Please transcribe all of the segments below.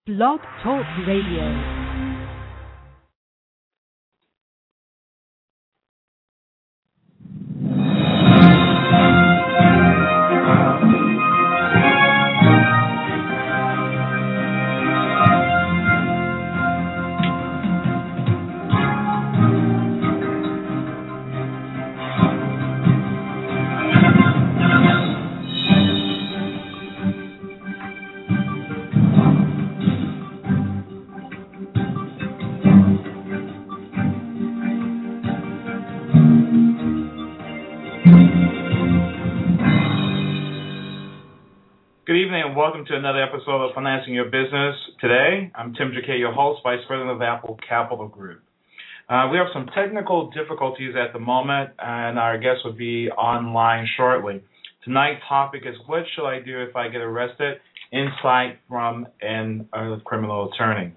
Blog Talk Radio. Good evening and welcome to another episode of Financing Your Business. Today, I'm Tim Jacquet, your host, Vice President of Apple Capital Group. We have some technical difficulties at the moment, and our guest will be online shortly. Tonight's topic is, what should I do if I get arrested? Insight from a criminal attorney.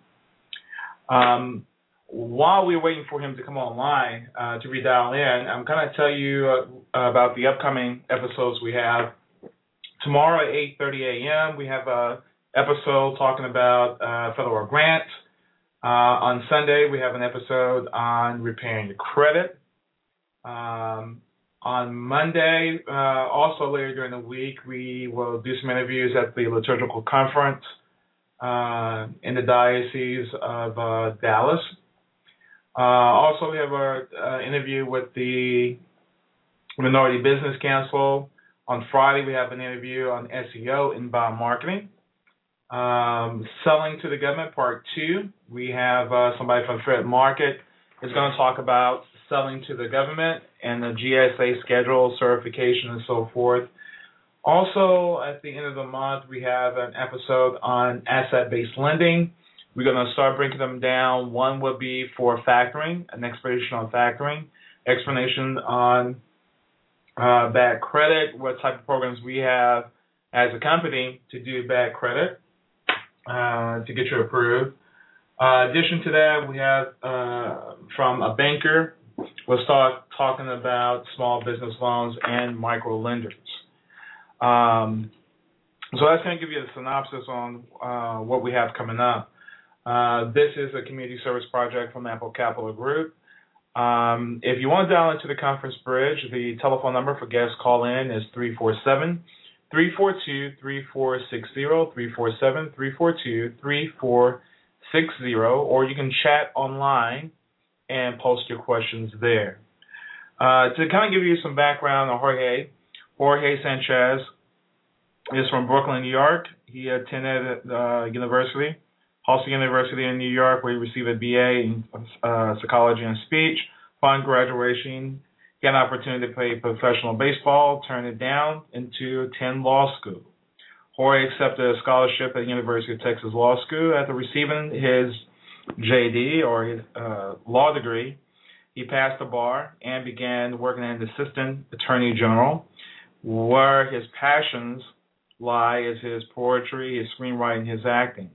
While we're waiting for him to come online to redial in, I'm going to tell you about the upcoming episodes we have. Tomorrow at 8:30 a.m., we have an episode talking about federal grants. On Sunday, we have an episode on repairing your credit. On Monday, also later during the week, we will do some interviews at the Liturgical Conference in the Diocese of Dallas. Also, we have our interview with the Minority Business Council. On Friday, we have an interview on SEO, inbound marketing. Selling to the government, part 2. We have somebody from Fred Market is going to talk about selling to the government and the GSA schedule, certification, and so forth. Also, at the end of the month, we have an episode on asset-based lending. We're going to start breaking them down. One will be for factoring, an explanation on factoring, explanation on bad credit, what type of programs we have as a company to do bad credit to get you approved. Addition to that, we have from a banker, we'll start talking about small business loans and micro lenders. So that's going to give you a synopsis on what we have coming up. This is a community service project from Apple Capital Group. If you want to dial into the conference bridge, the telephone number for guests call in is 347-342-3460, 347-342-3460, or you can chat online and post your questions there. To kind of give you some background on Jorge Sanchez is from Brooklyn, New York. He attended university. Halsey University in New York, where he received a BA in psychology and speech. Upon graduation, he had an opportunity to play professional baseball, turned it down, and to attend law school. Jorge accepted a scholarship at the University of Texas Law School. After receiving his JD, or his law degree, he passed the bar and began working as an assistant attorney general. Where his passions lie is his poetry, his screenwriting, his acting.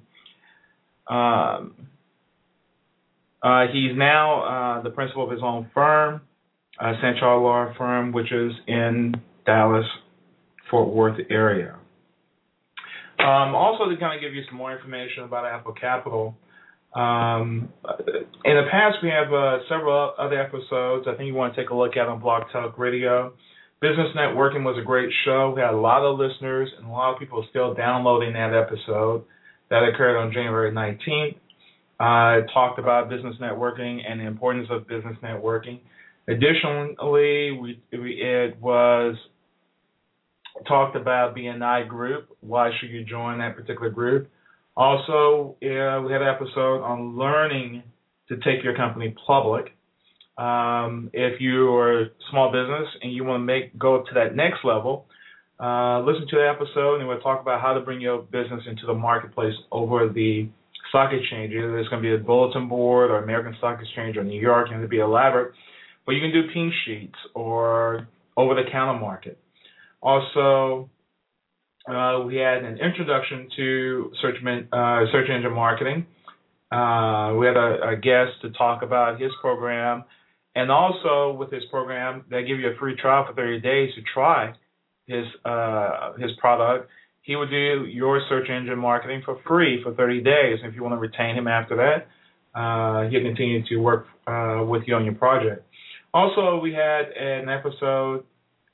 He's now the principal of his own firm, Sanchar Law Firm, which is in Dallas, Fort Worth area. Also, to kind of give you some more information about Apple Capital, in the past we have several other episodes I think you want to take a look at on Blog Talk Radio. Business Networking was a great show. We had a lot of listeners, and a lot of people still downloading that episode. That occurred on January 19th. It talked about business networking and the importance of business networking. Additionally, it was talked about BNI Group. Why should you join that particular group? Also, we had an episode on learning to take your company public. If you are a small business and you want to go to that next level, listen to the episode, and we'll talk about how to bring your business into the marketplace over the stock exchange. Either it's going to be a bulletin board or American Stock Exchange or New York, and it'll be elaborate. But you can do pink sheets or over-the-counter market. Also, we had an introduction to search engine marketing. We had a guest to talk about his program. And also, with his program, they give you a free trial for 30 days to try his product. he would do your search engine marketing for free for 30 days. If you want to retain him after that, he'll continue to work with you on your project. Also, we had an episode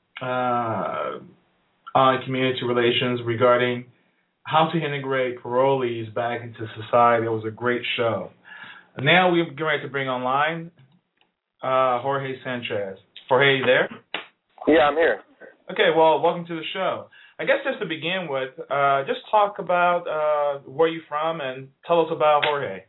on community relations regarding how to integrate parolees back into society. It was a great show. Now we're getting ready to bring online Jorge Sanchez. Jorge, you there? Yeah, I'm here. Okay, well, welcome to the show. I guess just to begin with, just talk about where you're from and tell us about Jorge.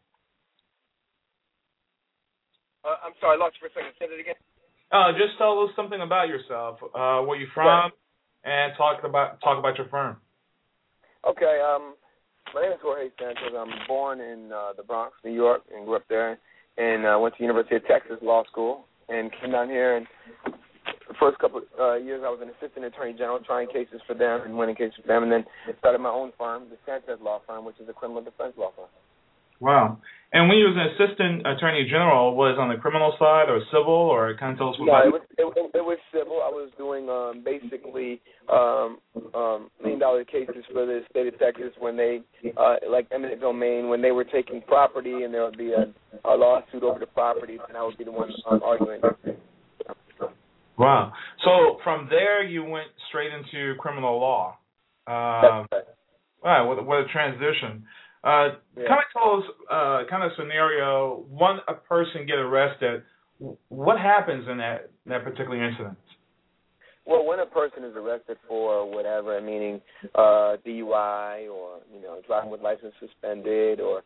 I'm sorry, I lost you for a second. Say that again. Just tell us something about yourself, where you're from, and talk about your firm. Okay, my name is Jorge Sanchez. I'm born in the Bronx, New York, and grew up there, and went to the University of Texas Law School, and came down here. And the first couple years, I was an assistant attorney general, trying cases for them and winning cases for them, and then started my own firm, the Sanchez Law Firm, which is a criminal defense law firm. Wow. And when you was an assistant attorney general, was it on the criminal side or civil, or kind of tell us what about it? It was civil. I was doing basically $1 million cases for the state of Texas when they, like eminent domain, when they were taking property and there would be a lawsuit over the property, and I would be the one arguing. Wow. So from there, you went straight into criminal law. Wow, what a transition. Kind of tell us, kind of scenario, when a person get arrested, what happens in that particular incident? Well, when a person is arrested for whatever, meaning DUI or, driving with license suspended or,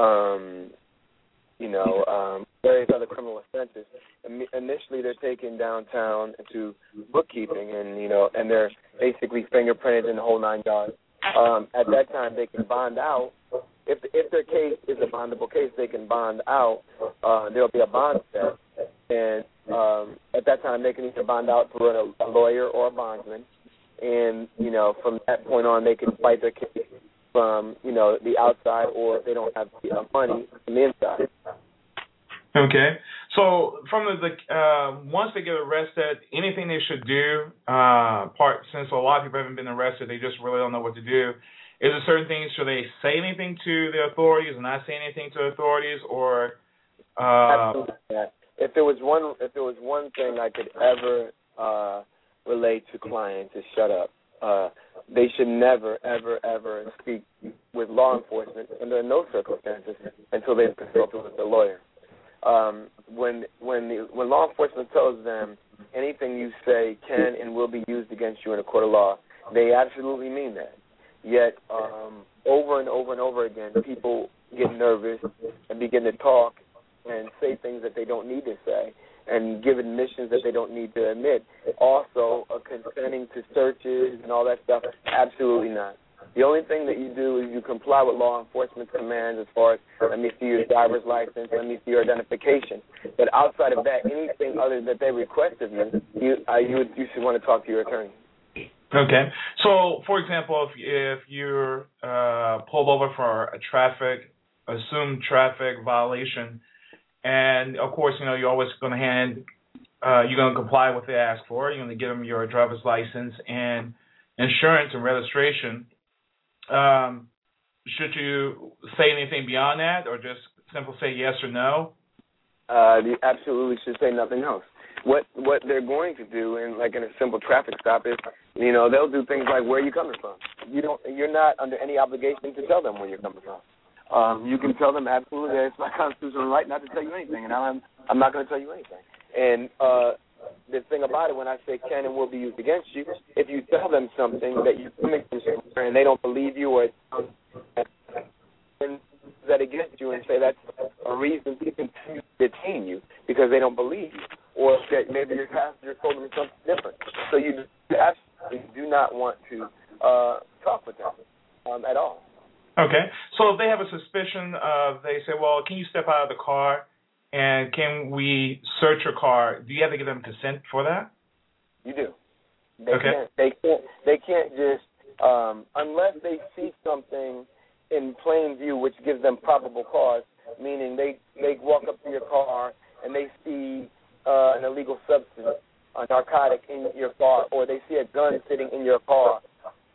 various other criminal offenses, initially they're taken downtown to bookkeeping and they're basically fingerprinted in the whole 9 yards. At that time, they can bond out. If their case is a bondable case, they can bond out. There'll be a bond set, and at that time, they can either bond out through a lawyer or a bondsman. And from that point on, they can fight their case from the outside, or if they don't have money, from the inside. Okay. So from the once they get arrested, anything they should do, since a lot of people haven't been arrested, they just really don't know what to do. Is there certain things, should they say anything to the authorities and not say anything to the authorities, or? Absolutely. Yeah. If there was one thing I could ever relate to clients is shut up. They should never, ever, ever speak with law enforcement under no circumstances until they've consulted with a lawyer. When law enforcement tells them anything you say can and will be used against you in a court of law, they absolutely mean that. Yet, over and over and over again, people get nervous and begin to talk and say things that they don't need to say and give admissions that they don't need to admit. Also, consenting to searches and all that stuff, absolutely not. The only thing that you do is you comply with law enforcement's commands as far as, let me see your driver's license, let me see your identification. But outside of that, anything other that they request of you, you should want to talk to your attorney. Okay. So, for example, if you're pulled over for a assumed traffic violation, and of course, you're always going to you're going to comply with what they ask for. You're going to give them your driver's license and insurance and registration. Should you say anything beyond that, or just simply say yes or no? You absolutely should say nothing else. What they're going to do, in a simple traffic stop, is they'll do things like, where are you coming from? You're not under any obligation to tell them where you're coming from. You can tell them absolutely that it's my constitutional right not to tell you anything, and I'm not going to tell you anything. And the thing about it, when I say can and will be used against you, if you tell them something that you're coming from somewhere and they don't believe you, or that against you and say that's a reason to continue to detain you because they don't believe you, or that maybe your passenger told them something different. So you absolutely do not want to talk with them at all. Okay. So if they have a suspicion they say, well, can you step out of the car and can we search your car? Do you have to give them consent for that? You do. Okay. They can't just, unless they see something in plain view which gives them probable cause, meaning they walk up to your car and they see an illegal substance, a narcotic in your car, or they see a gun sitting in your car,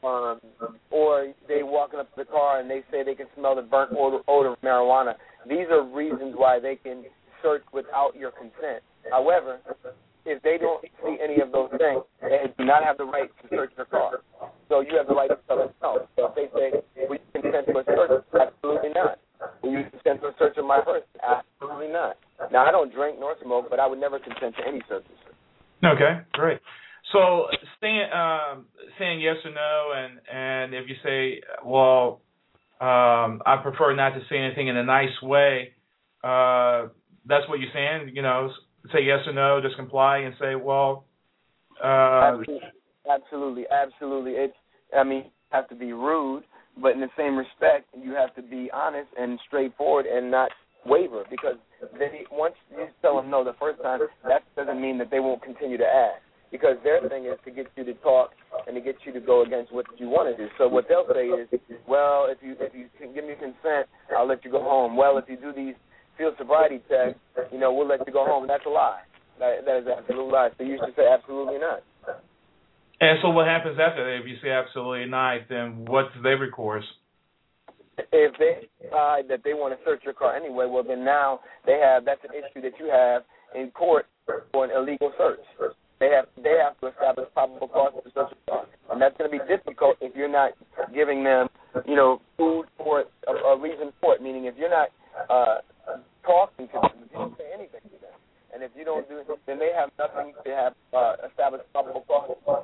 or they walking up to the car and they say they can smell the burnt odor of marijuana. These are reasons why they can search without your consent. However, if they don't see any of those things, they do not have the right to search your car. So you have the right to tell them no. So if they say, will you consent to a search? Absolutely not. Will you consent to a search of my purse? Absolutely not. Now, I don't drink nor smoke, but I would never consent to any searches. Okay, great. So saying yes or no, and if you say, well, I prefer not to say anything in a nice way, that's what you're saying, say yes or no, just comply and say, well. Absolutely. You have to be rude, but in the same respect, you have to be honest and straightforward and not waver, because once you tell them no the first time, that doesn't mean that they won't continue to ask, because their thing is to get you to talk and to get you to go against what you want to do. So what they'll say is, well, if you can give me consent, I'll let you go home. Well, if you do these field sobriety tests, we'll let you go home. That's a lie. That is an absolute lie. So you should say absolutely not. And so what happens after that? If you say absolutely not, then what's their recourse? If they decide that they want to search your car anyway, well, then now that's an issue that you have in court for an illegal search. They have to establish probable cause to search your car, and that's going to be difficult if you're not giving them, food for it, a reason for it. Meaning, if you're not talking to them, if you don't say anything to them, and if you don't do it, then they have nothing to have established probable cause.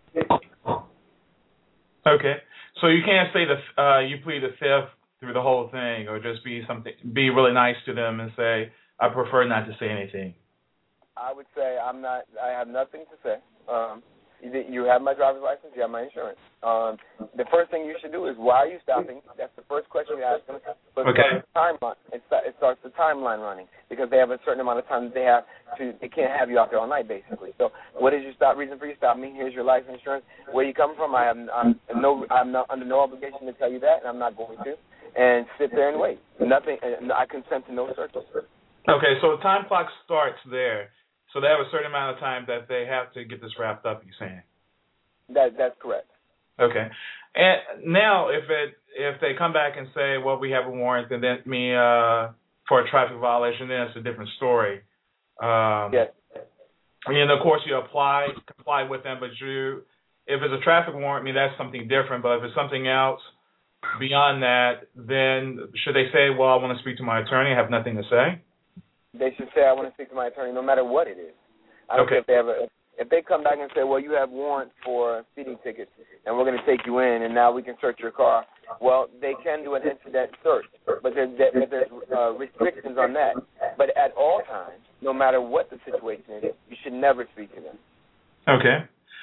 Okay, so you can't say you plead the fifth through the whole thing, or just be really nice to them and say, I prefer not to say anything. I would say I have nothing to say. You have my driver's license, you have my insurance. The first thing you should do is, why are you stopping? That's the first question you ask them. But okay. It starts the timeline running, because they have a certain amount of time that they can't have you out there all night, basically. So what is your reason for you stopping me? Here's your life insurance. Where you come from? I'm not under no obligation to tell you that, and I'm not going to. And sit there and wait. Nothing. I consent to no searches. Okay, so the time clock starts there. So they have a certain amount of time that they have to get this wrapped up, you're saying? That's correct. Okay. And now if they come back and say, well, we have a warrant and then for a traffic violation, then it's a different story. Yes. And of course you comply with them, but if it's a traffic warrant, that's something different. But if it's something else beyond that, then should they say, well, I want to speak to my attorney, I have nothing to say? They should say, I want to speak to my attorney, no matter what it is. I don't care if they come back and say, well, you have warrant for speeding tickets, and we're going to take you in, and now we can search your car. Well, they can do an incident search, but there's restrictions on that. But at all times, no matter what the situation is, you should never speak to them. Okay.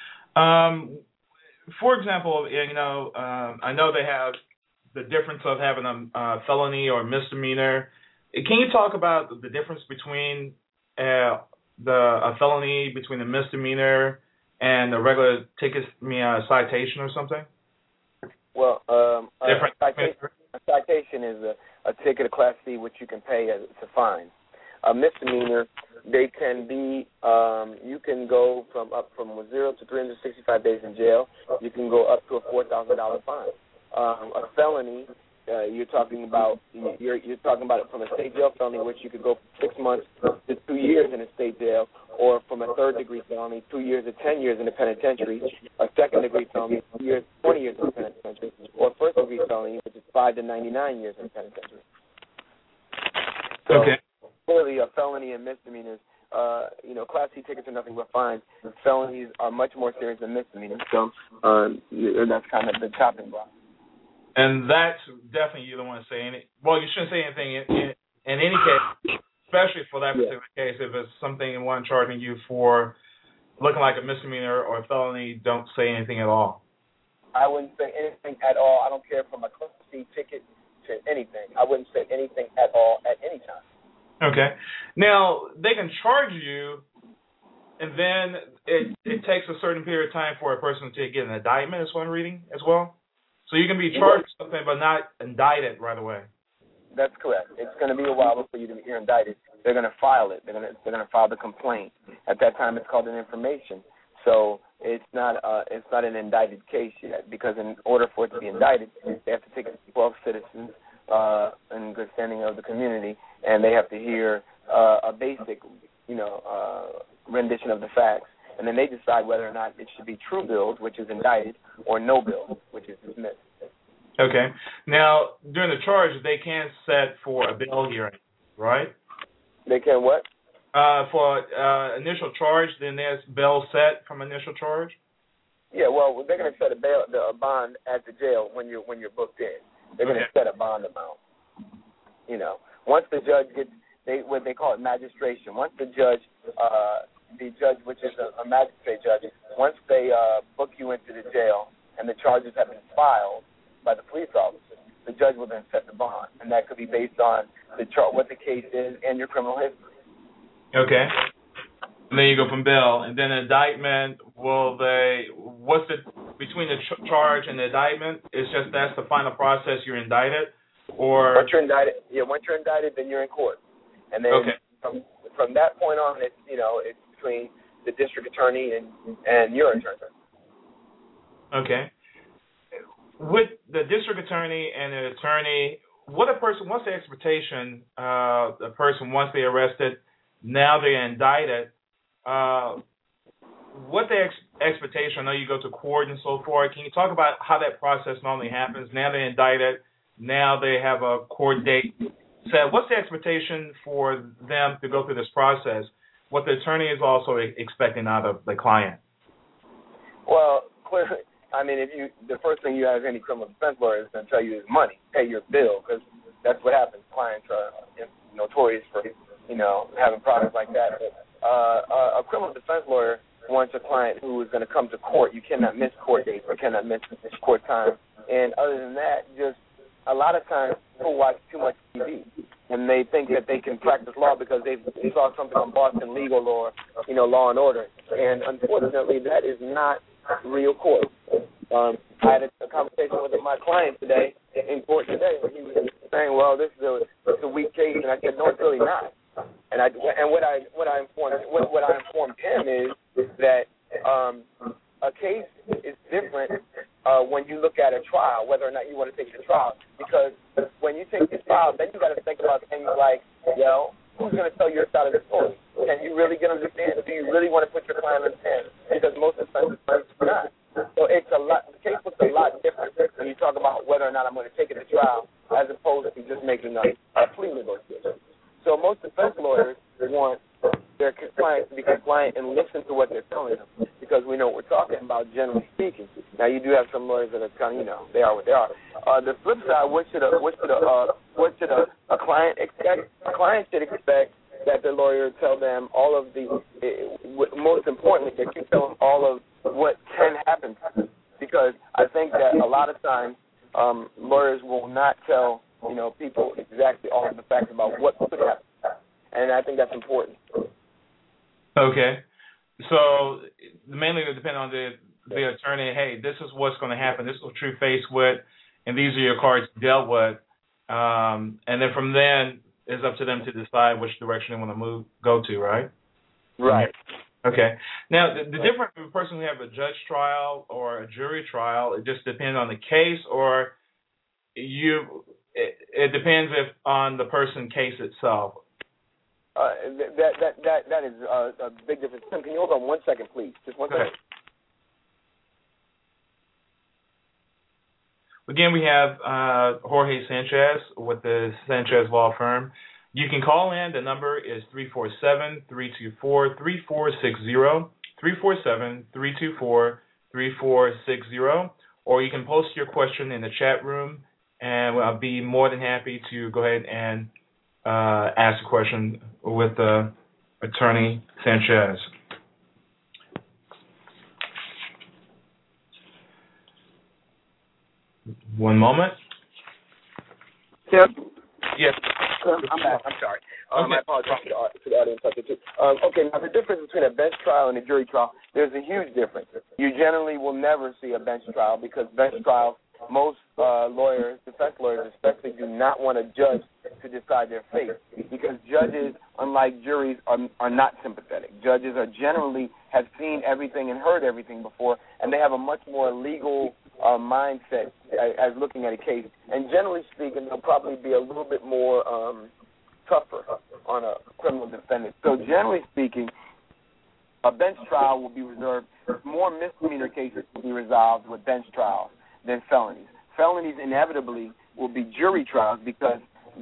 For example, I know they have the difference of having a felony or misdemeanor. Can you talk about the difference between a felony, between a misdemeanor, and a regular ticket, citation or something? Well, a citation is a ticket of Class C, which you can pay as a fine. A misdemeanor, they can be, you can go from 0 to 365 days in jail. You can go up to a $4,000 fine. A felony, you're talking about it from a state jail felony, which you could go from 6 months to 2 years in a state jail, or from a third-degree felony, 2 years to 10 years in the penitentiary, a second-degree felony, 2 years, 20 years in the penitentiary, or a first-degree felony, which is 5 to 99 years in the penitentiary. So, okay. Clearly, a felony and misdemeanors, Class C tickets are nothing but fines. Felonies are much more serious than misdemeanors. So that's kind of the chopping block. And that's definitely, you don't want to say any. Well, you shouldn't say anything in any case, especially for that particular case. If it's something and one charging you for looking like a misdemeanor or a felony, don't say anything at all. I wouldn't say anything at all. I don't care from a Class C ticket to anything. I wouldn't say anything at all at any time. Okay. Now, they can charge you, and then it takes a certain period of time for a person to get an indictment, is what I'm reading as well. So you can be charged with something but not indicted right away. That's correct. It's going to be a while before you're indicted. They're going to file it. They're going to file the complaint. At that time, it's called an information. So it's not an indicted case yet, because in order for it to be indicted, they have to take 12 citizens in good standing of the community, and they have to hear a basic, rendition of the facts, and then they decide whether or not it should be true bills, which is indicted, or no bills, which is dismissed. Okay. Now, during the charge, they can set for a bail hearing, right? They can what? For initial charge, then there's bail set from initial charge? Yeah, well, they're going to set a bond at the jail when you're booked in. They're going to set a bond amount. Once the judge gets what they call it magistration. Once the judge, which is a magistrate judge, once they book you into the jail and the charges have been filed by the police officer, the judge will then set the bond, and that could be based on what the case is and your criminal history. Okay. And then you go from bail, and then indictment. Between the charge and the indictment? It's just that's the final process. You're indicted, or once you're indicted, then you're in court, and then from that point on, it's between the district attorney and your attorney. Okay. With the district attorney and the attorney, what's the expectation? The person, once they're arrested, now they're indicted. What the expectation? I know you go to court and so forth. Can you talk about how that process normally happens? Now they're indicted. Now they have a court date set. What's the expectation for them to go through this process? What the attorney is also expecting out of the client? Well, clearly, the first thing you have any criminal defense lawyer is going to tell you is money, pay your bill, because that's what happens. Clients are notorious for, having problems like that. But a criminal defense lawyer wants a client who is going to come to court. You cannot miss court dates. You cannot miss court time. And other than that, just a lot of times people watch too much TV, and they think that they can practice law because they saw something on Boston Legal or, Law and Order. And unfortunately, that is not real court. I had a conversation with my client today in court today, where he was saying, "Well, this is a weak case," and I said, "No, it's really not." And what I informed him is that a case is different when you look at a trial, whether or not you want to take the trial, because when you take the trial, then you got to think about things like, who's going to tell your side of the story? Can you really get understand? Do you really want to put your client on the stand? Because most defense attorneys do not. So it's a lot. The case looks a lot different when you talk about whether or not I'm going to take it to trial, as opposed to just making a plea negotiation. So most defense lawyers want their clients to be compliant and listen to what they're telling them, because we know what we're talking about, generally speaking. Now, you do have some lawyers that are kind of, they are what they are. The flip side, what should a client expect? A client should expect that the lawyer tell them all of most importantly, that you tell them all of what can happen, because I think that a lot of times lawyers will not tell people exactly all of the facts about what could happen, and I think that's important. Okay, so mainly it depends on the attorney. Hey, this is what's going to happen. This is what you're faced with, and these are your cards dealt with, and then from then it's up to them to decide which direction they want to go to, right? Right. Okay. Now, the difference between a person who have a judge trial or a jury trial, it just depends on the case, or it depends on the person case itself. That is a big difference. Tim, can you hold on 1 second, please? Just 1 second. Again, we have Jorge Sanchez with the Sanchez Law Firm. You can call in. The number is 347-324-3460, 347-324-3460, or you can post your question in the chat room, and I'll be more than happy to go ahead and ask a question with Attorney Sanchez. One moment. Yep. Yes. I'm back. I'm sorry. Okay. I apologize to the audience out there, too. Okay, now the difference between a bench trial and a jury trial, there's a huge difference. You generally will never see a bench trial, because bench trials, most defense lawyers especially, do not want a judge to decide their fate, because judges, unlike unlike juries, are not sympathetic. Judges are generally have seen everything and heard everything before, and they have a much more legal mindset as looking at a case. And generally speaking, they'll probably be a little bit more tougher on a criminal defendant. So generally speaking, a bench trial will be reserved. More misdemeanor cases will be resolved with bench trials than felonies. Felonies inevitably will be jury trials because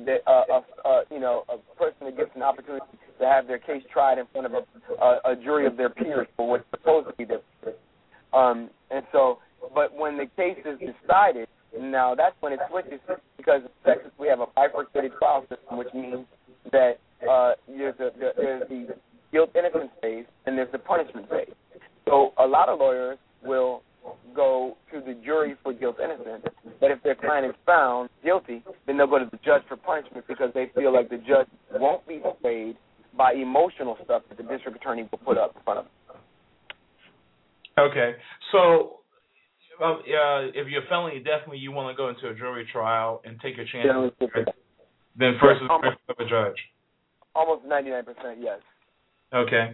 a person that gets an opportunity to have their case tried in front of a jury of their peers for what's supposed to be their peers. And so, but when the case is decided, now that's when it switches, because in Texas we have a bifurcated trial system, which means that there's the guilt-innocence phase and there's the punishment phase. So a lot of lawyers will go to the jury for guilt-innocence, but if their client is found guilty, then they'll go to the judge for punishment because they feel like the judge won't be swayed by emotional stuff that the district attorney will put up in front of them. Okay, so if you're a felony, definitely you want to go into a jury trial and take your chances. Then first of a judge. Almost 99%, yes. Okay.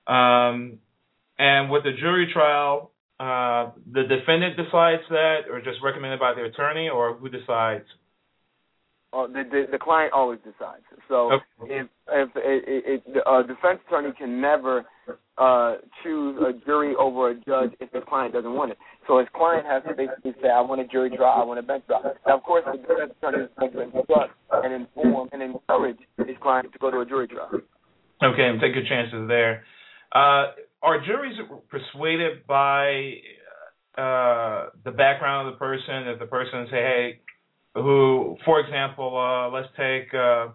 And with the jury trial, the defendant decides that, or just recommended by the attorney, or who decides? The client always decides. So if a defense attorney can never choose a jury over a judge if his client doesn't want it. So his client has to basically say, I want a jury trial, I want a bench trial. Now, of course, the defense attorney is going to instruct and inform and encourage his client to go to a jury trial. Okay, and take your chances there. Are juries persuaded by the background of the person? If the person say, hey, who, for example, let's take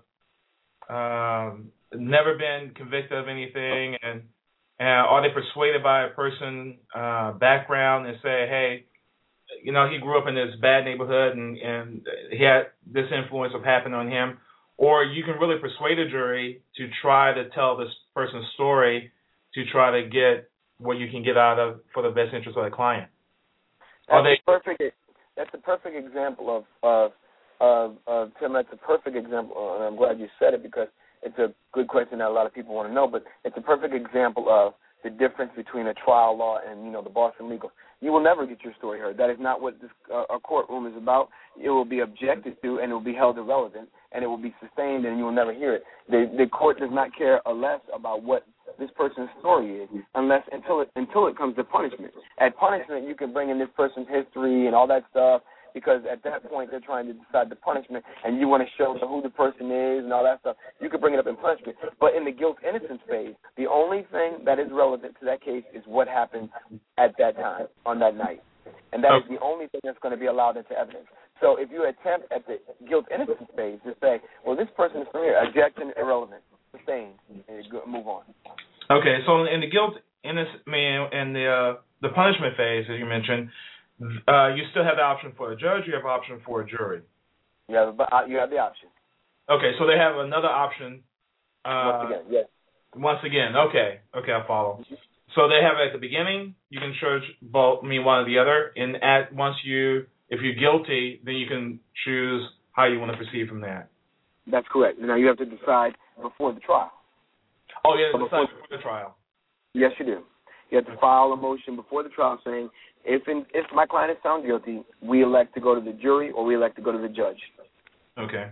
never been convicted of anything, and are they persuaded by a person's background and say, hey, he grew up in this bad neighborhood and he had this influence of happening on him? Or you can really persuade a jury to try to tell this person's story to try to get what you can get out of for the best interest of the client. That's a perfect example of Tim. That's a perfect example, and I'm glad you said it because it's a good question that a lot of people want to know. But it's a perfect example of the difference between a trial law and the Boston legal. You will never get your story heard. That is not what this a courtroom is about. It will be objected to, and it will be held irrelevant, and it will be sustained, and you will never hear it. The court does not care less about what this person's story is until it comes to punishment. At punishment, you can bring in this person's history and all that stuff, because at that point they're trying to decide the punishment, and you want to show who the person is and all that stuff. You can bring it up in punishment. But in the guilt-innocence phase, the only thing that is relevant to that case is what happened at that time, on that night. And that is the only thing that's going to be allowed into evidence. So if you attempt at the guilt-innocence phase to say, well, this person is familiar, objection, irrelevant, sustained, and move on. Okay, so in the guilt-innocence, in the punishment phase, as you mentioned, you still have the option for a judge. You have an option for a jury. You have the option. Okay, so they have another option. Once again, yes. Once again, okay, I follow. So they have at the beginning, you can charge both, one or the other, and if you're guilty, then you can choose how you want to proceed from that. That's correct. Now you have to decide before the trial. Oh, yeah, decide before the trial. Yes, you do. You have to file a motion before the trial saying, if my client is found guilty, we elect to go to the jury or we elect to go to the judge. Okay.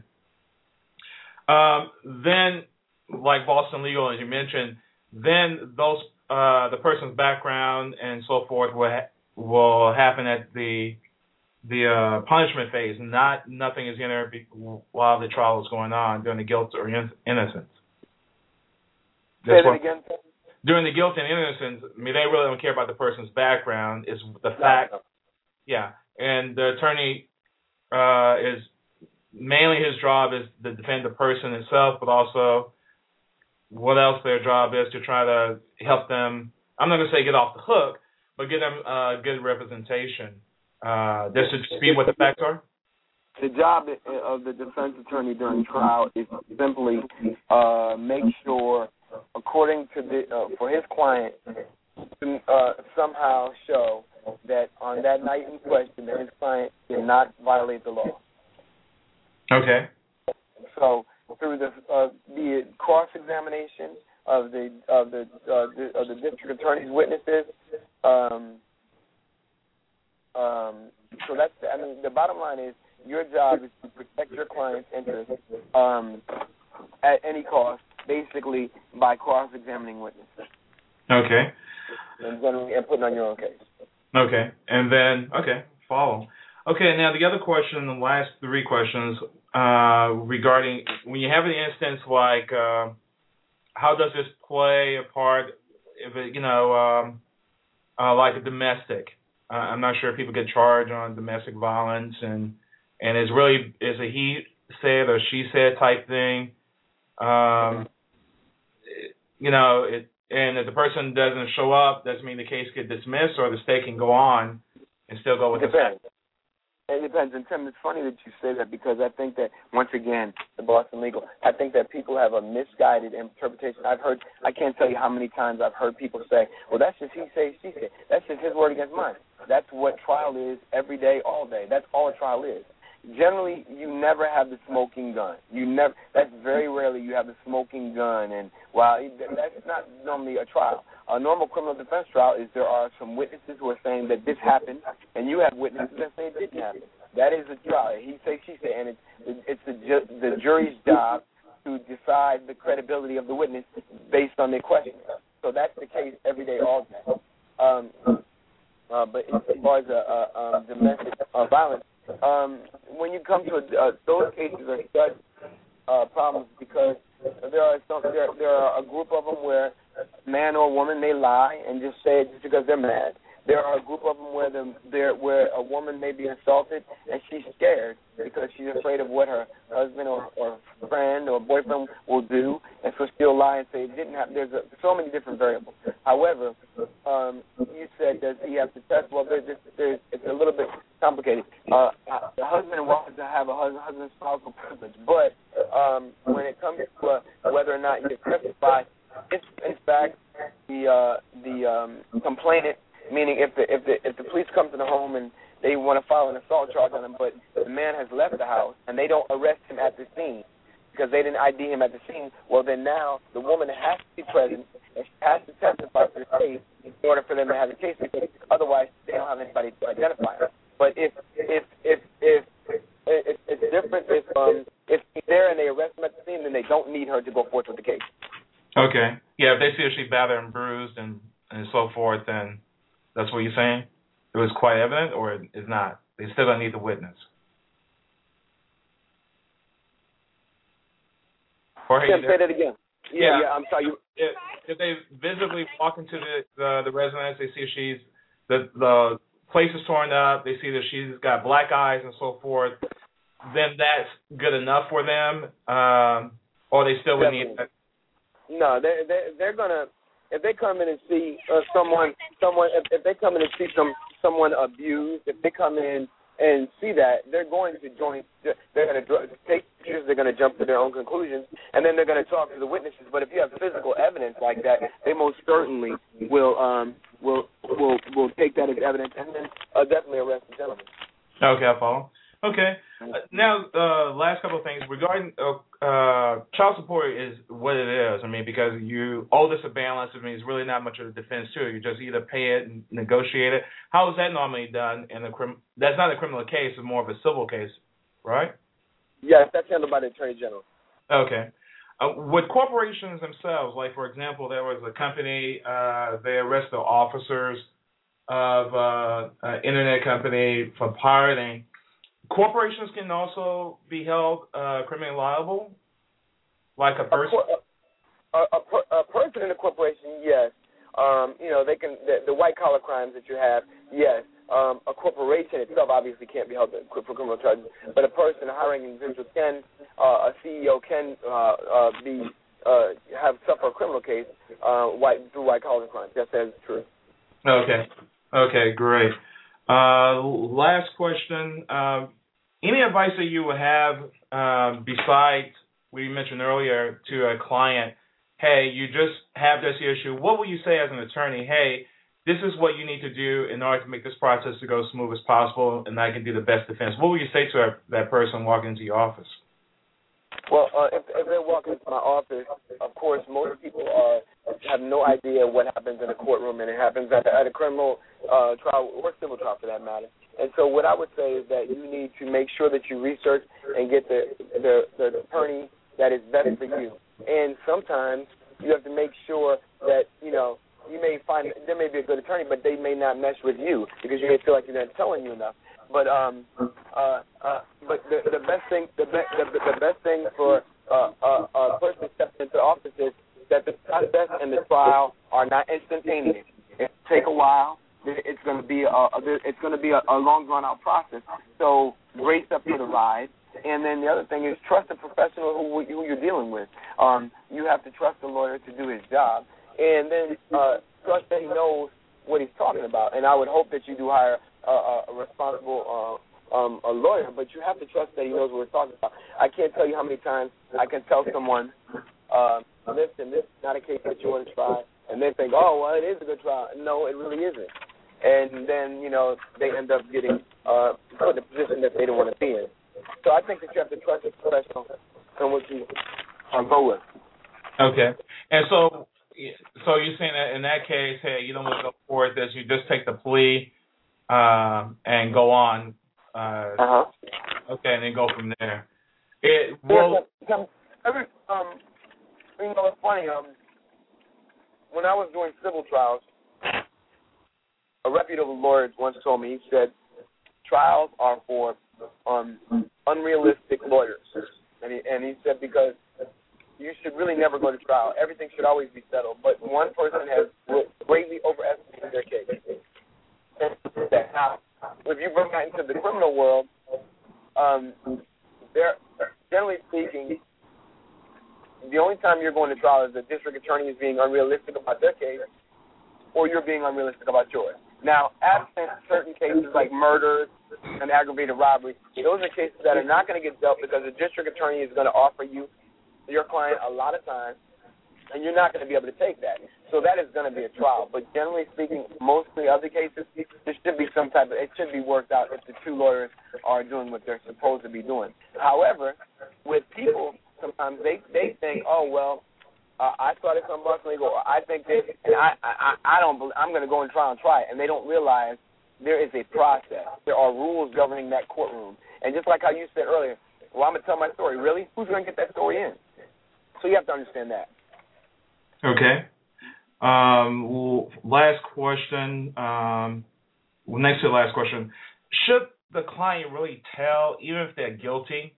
Then, like Boston Legal, as you mentioned, then those the person's background and so forth will happen at the punishment phase. Nothing is going to be while the trial is going on during the guilt or innocence. Say that again. During the guilt and innocence, they really don't care about the person's background. It's the fact, yeah. And the attorney is mainly his job is to defend the person itself, but also what else their job is to try to help them. I'm not going to say get off the hook, but get them good representation. Just to speak what the facts are. The job of the defense attorney during trial is simply make sure, according to for his client, to somehow show that on that night in question that his client did not violate the law. Okay. So through the cross-examination of the district attorney's witnesses. So that's, I mean, the bottom line is your job is to protect your client's interests at any cost, basically by cross-examining witnesses. Okay. And putting on your own case. Okay. And then, follow. Okay, now the other question, the last three questions, regarding when you have an instance like, how does this play a part if it, like a domestic? I'm not sure if people get charged on domestic violence, and is a he said or she said type thing. And if the person doesn't show up, doesn't mean the case get dismissed, or the state can go on and still go with the same. It depends. And Tim, it's funny that you say that, because I think that, once again, the Boston Legal, I think that people have a misguided interpretation. I can't tell you how many times I've heard people say, well, that's just he say, she say. That's just his word against mine. That's what trial is every day, all day. That's all a trial is. Generally, you never have the smoking gun. That's very rarely you have the smoking gun. And while that's not normally a trial. A normal criminal defense trial is there are some witnesses who are saying that this happened, and you have witnesses that say it didn't happen. That is a trial. He say, she say, and it's the jury's job to decide the credibility of the witness based on their questions. So that's the case every day, all day. But as far as domestic violence, when you come to those cases are such problems, because there are a group of them where man or woman may lie and just say it just because they're mad. There are a group of them where a woman may be assaulted and she's scared because she's afraid of what her husband or friend or boyfriend will do, and so she'll lie and say it didn't happen. There's so many different variables. However, you said, does he have to test? Well, it's a little bit complicated. The husband wants to have a husband's spousal privilege, but when it comes to whether or not you testify, if in fact the complainant, meaning if the police come to the home and they want to file an assault charge on him, but the man has left the house and they don't arrest him at the scene because they didn't ID him at the scene, well, then now the woman has to be present and she has to testify for the case in order for them to have the case, because otherwise they don't have anybody to identify her. But if it's different if he's there and they arrest him at the scene, then they don't need her to go forth with the case. Okay. Yeah, if they see she's battered and bruised and so forth, then that's what you're saying? It was quite evident, or it's not? They still don't need the witness. Jorge, say that again. Yeah, I'm sorry. If they visibly walk into the residence, they see the place is torn up, they see that she's got black eyes and so forth, then that's good enough for them, or they still would need that? No, they're gonna, if they come in and see someone, if they come in and see someone abused, if they come in and see that, they're going to join. They're going to take pictures. They're going to jump to their own conclusions, and then they're going to talk to the witnesses. But if you have physical evidence like that, they most certainly will take that as evidence and then definitely arrest the gentleman. Okay, I follow. Okay. Now, last couple of things regarding child support is what it is. I mean, because you owe this a balance. I mean, it's really not much of a defense to it. You just either pay it and negotiate it. How is that normally done? That's not a criminal case. It's more of a civil case, right? Yes, that's handled by the Attorney General. Okay. With corporations themselves, like, for example, there was a company, they arrested officers of an internet company for pirating. Corporations can also be held criminally liable, like a person. A person in a corporation, yes. They can. The white collar crimes that you have, yes. A corporation itself obviously can't be held for criminal charges, but a person, a hiring individual can, a CEO can suffer a criminal case through white collar crimes. Yes, that is true. Okay, great. Last question. Any advice that you would have besides we mentioned earlier to a client, hey, you just have this issue, what would you say as an attorney? Hey, this is what you need to do in order to make this process to go smooth as possible, and I can do the best defense. What would you say to that person walking into your office? Well, if they walk into my office, of course, most people have no idea what happens in a courtroom, and it happens at a criminal trial or civil trial for that matter. And so what I would say is that you need to make sure that you research and get the attorney that is best for you. And sometimes you have to make sure that, you know, you may find there may be a good attorney, but they may not mesh with you because you may feel like they're not telling you enough. But the best thing for a person stepping into office is that the process and the trial are not instantaneous. It take a while. It's going to be a long drawn out process. So brace up for the ride. And then the other thing is trust the professional who you're dealing with. You have to trust the lawyer to do his job, and then trust that he knows what he's talking about. And I would hope that you do hire a responsible a lawyer, but you have to trust that he knows what he's talking about. I can't tell you how many times I can tell someone, listen, this is not a case that you want to try, and they think, oh, well, it is a good trial. No, it really isn't. And then, you know, they end up getting put in a position that they don't want to be in. So I think that you have to trust the professional and what you go with. Okay. And so you're saying that in that case, hey, you don't want to go forward this, you just take the plea and go on. Okay, and then go from there. You know, it's funny. When I was doing civil trials, a reputable lawyer once told me, he said, trials are for unrealistic lawyers. And he said, because you should really never go to trial. Everything should always be settled. But one person has greatly overestimated their case. Now, if you bring that into the criminal world, generally speaking, the only time you're going to trial is the district attorney is being unrealistic about their case, or you're being unrealistic about yours. Now, absent certain cases like murders and aggravated robbery, those are cases that are not going to get dealt because the district attorney is going to offer your client a lot of time, and you're not going to be able to take that. So that is going to be a trial. But generally speaking, most of the other cases, there should be it should be worked out if the two lawyers are doing what they're supposed to be doing. However, with people, sometimes they think, oh, well, I started some bucks legal, or I think this, and I'm going to go and try it, and they don't realize there is a process. There are rules governing that courtroom. And just like how you said earlier, well, I'm going to tell my story. Really? Who's going to get that story in? So you have to understand that. Okay. Last question. Next to the last question. Should the client really tell, even if they're guilty,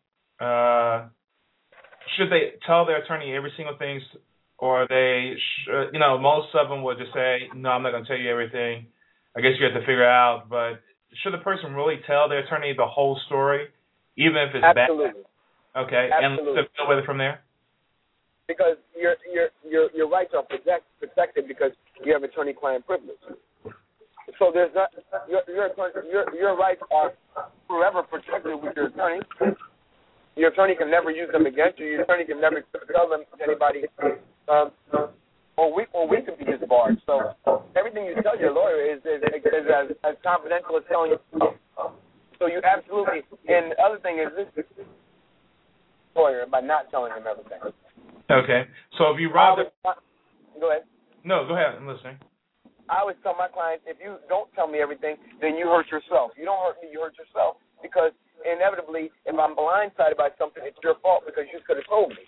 should they tell their attorney every single thing, or they, most of them would just say, no, I'm not going to tell you everything. I guess you have to figure out, but should the person really tell their attorney the whole story, even if it's Absolutely. bad? Okay. Absolutely. And deal with it from there? Because your rights are protected because you have attorney-client privilege. So there's not your rights are forever protected with your attorney. Your attorney can never use them against you. Your attorney can never tell them to anybody, or we can be disbarred. So everything you tell your lawyer is as confidential as telling you. So you absolutely. And the other thing is this lawyer by not telling him everything. Okay. So if you rob go ahead. No, go ahead. I'm listening. I always tell my clients, if you don't tell me everything, then you hurt yourself. You don't hurt me, you hurt yourself. Because inevitably, if I'm blindsided by something, it's your fault because you could have told me.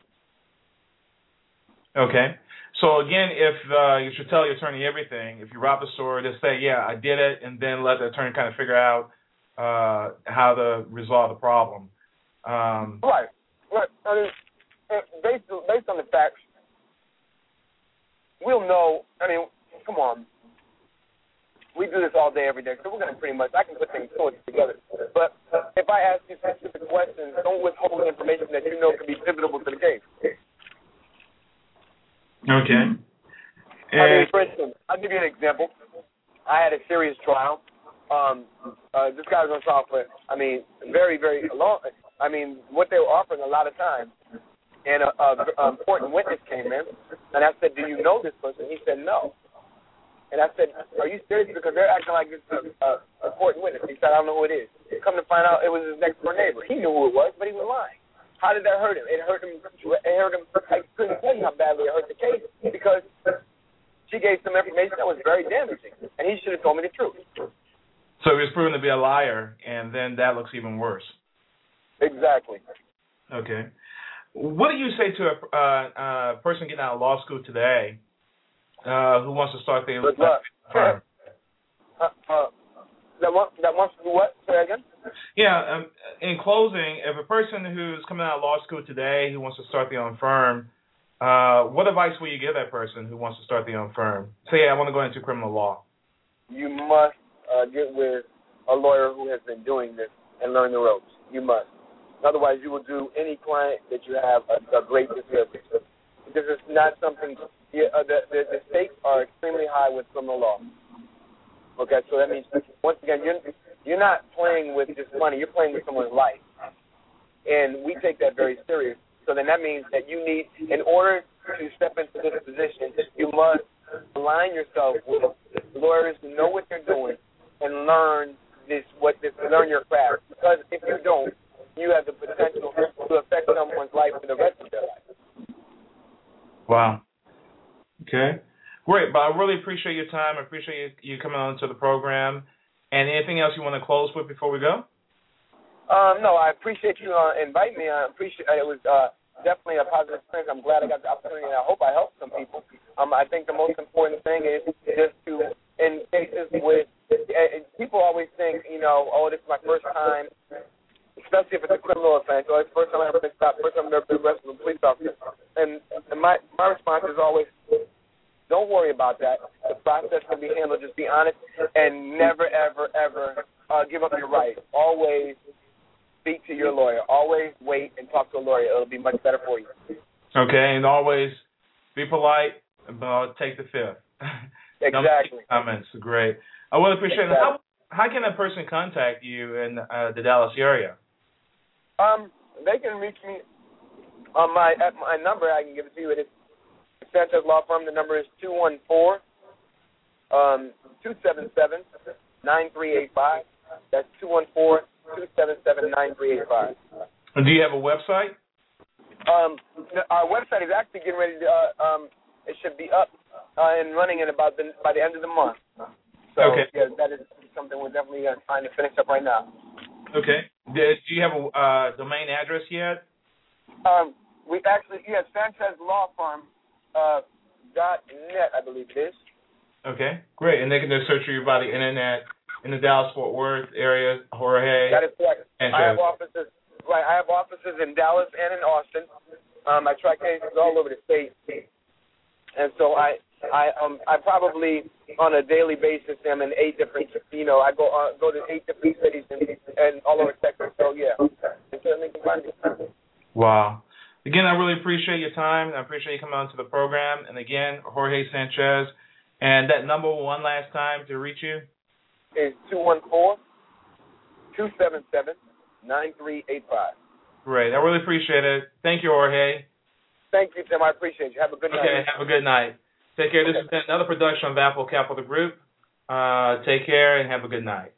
Okay. So again, if you should tell your attorney everything, if you rob a store, just say, yeah, I did it, and then let the attorney kind of figure out how to resolve the problem. Right. I mean, based on the facts, we'll know. I mean, come on. We do this all day, every day, so we're going to I can put things together. But if I ask you specific questions, don't withhold information that you know could be pivotal to the case. Okay. I mean, for instance, I'll give you an example. I had a serious trial. This guy was on trial for, very, very long. What they were offering a lot of time. And an important witness came in, and I said, do you know this person? He said, no. And I said, are you serious? Because they're acting like it's an important witness. He said, I don't know who it is. Come to find out, it was his next door neighbor. He knew who it was, but he was lying. How did that hurt him? It hurt him. I couldn't tell you how badly it hurt the case because she gave some information that was very damaging, and he should have told me the truth. So he was proven to be a liar, and then that looks even worse. Exactly. Okay. What do you say to a person getting out of law school today who wants to start their firm? That wants to do what? Say again? Yeah. In closing, if a person who's coming out of law school today who wants to start their own firm, what advice will you give that person who wants to start their own firm? Say, I want to go into criminal law. You must get with a lawyer who has been doing this and learn the ropes. You must. Otherwise, you will do any client that you have a great disservice. This is not something. The stakes are extremely high with criminal law. Okay, so that means once again, you're not playing with just money. You're playing with someone's life, and we take that very serious. So then that means that you need, in order to step into this position, you must align yourself with lawyers who know what they're doing and learn learn your craft. Because if you don't, you have the potential to affect someone's life for the rest of their life. Wow. Okay. Great, but I really appreciate your time. I appreciate you coming on to the program. And anything else you want to close with before we go? No, I appreciate you inviting me. I appreciate it. Was definitely a positive experience. I'm glad I got the opportunity, and I hope I helped some people. I think the most important thing is just to, in cases with, people always think, oh, this is my first time, especially if it's a criminal offense, or it's the first time I ever been stopped, first time I've ever been arrested with a police officer. And my response is always, don't worry about that. The process can be handled. Just be honest and never, ever, ever give up your right. Always speak to your lawyer. Always wait and talk to a lawyer. It'll be much better for you. Okay, and always be polite, but take the fifth. Exactly. Comments. Great. I would appreciate it. How can a person contact you in the Dallas area? They can reach me on my number. I can give it to you. It is Sanchez Law Firm. The number is 214-277-9385. That's 214-277-9385. And do you have a website? Our website is actually getting ready to. It should be up and running by the end of the month. So okay. Yeah, that is something we're definitely trying to finish up right now. Okay. Do you have a domain address yet? We actually, Sanchez Law Firm. .net, I believe it is. Okay, great. And they can just search you by the internet in the Dallas-Fort Worth area, Jorge. That is correct. I have offices. Right, I have offices in Dallas and in Austin. I try cases all over the state, and so I probably on a daily basis am in 8 different. I go to 8 different cities and all over Texas. So yeah, you certainly can find me. Wow. Again, I really appreciate your time. I appreciate you coming on to the program. And again, Jorge Sanchez. And that number one last time to reach you? Is 214-277-9385. Great. I really appreciate it. Thank you, Jorge. Thank you, Tim. I appreciate you. Have a good night. Okay, have a good night. Take care. This has been another production of Apple Capital Group. Take care and have a good night.